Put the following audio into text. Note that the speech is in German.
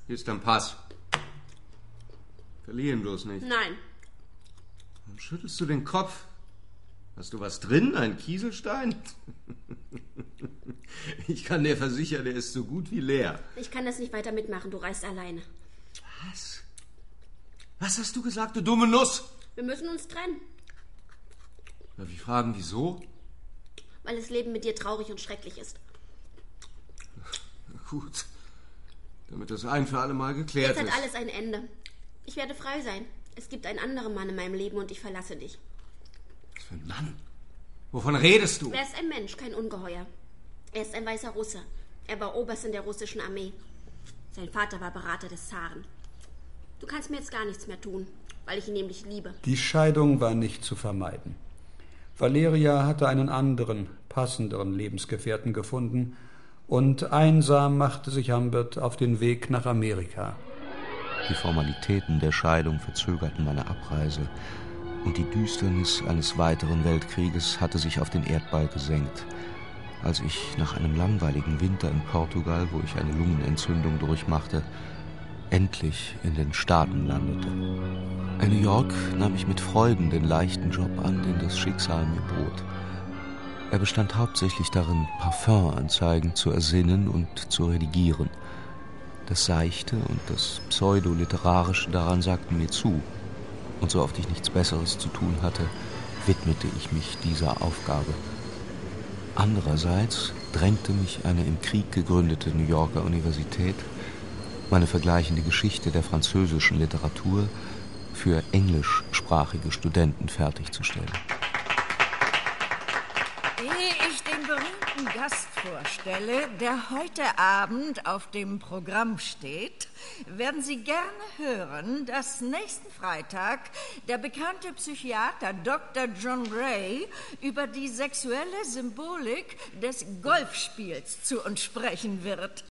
Hier ist dein Pass. Verlieh ihn bloß nicht. Nein. Warum schüttelst du den Kopf? Hast du was drin? Ein Kieselstein? Ich kann dir versichern, der ist so gut wie leer. Ich kann das nicht weiter mitmachen, du reist alleine. Was? Was hast du gesagt, du dumme Nuss? Wir müssen uns trennen. Darf ich fragen, wieso? Weil das Leben mit dir traurig und schrecklich ist. Na gut, damit das ein für alle Mal geklärt ist. Jetzt hat alles ein Ende. Ich werde frei sein. Es gibt einen anderen Mann in meinem Leben und ich verlasse dich. Was für ein Mann? Wovon redest du? Er ist ein Mensch, kein Ungeheuer. Er ist ein weißer Russe. Er war Oberst in der russischen Armee. Sein Vater war Berater des Zaren. Du kannst mir jetzt gar nichts mehr tun, weil ich ihn nämlich liebe. Die Scheidung war nicht zu vermeiden. Valeria hatte einen anderen, passenderen Lebensgefährten gefunden und einsam machte sich Humbert auf den Weg nach Amerika. Die Formalitäten der Scheidung verzögerten meine Abreise und die Düsternis eines weiteren Weltkrieges hatte sich auf den Erdball gesenkt, als ich nach einem langweiligen Winter in Portugal, wo ich eine Lungenentzündung durchmachte, endlich in den Staaten landete. In New York nahm ich mit Freuden den leichten Job an, den das Schicksal mir bot. Er bestand hauptsächlich darin, Parfumanzeigen zu ersinnen und zu redigieren. Das Seichte und das Pseudoliterarische daran sagten mir zu. Und so oft ich nichts Besseres zu tun hatte, widmete ich mich dieser Aufgabe. Andererseits drängte mich eine im Krieg gegründete New Yorker Universität, meine vergleichende Geschichte der französischen Literatur für englischsprachige Studenten fertigzustellen. Ehe ich den berühmten Gast vorstelle, der heute Abend auf dem Programm steht, werden Sie gerne hören, dass nächsten Freitag der bekannte Psychiater Dr. John Gray über die sexuelle Symbolik des Golfspiels zu uns sprechen wird.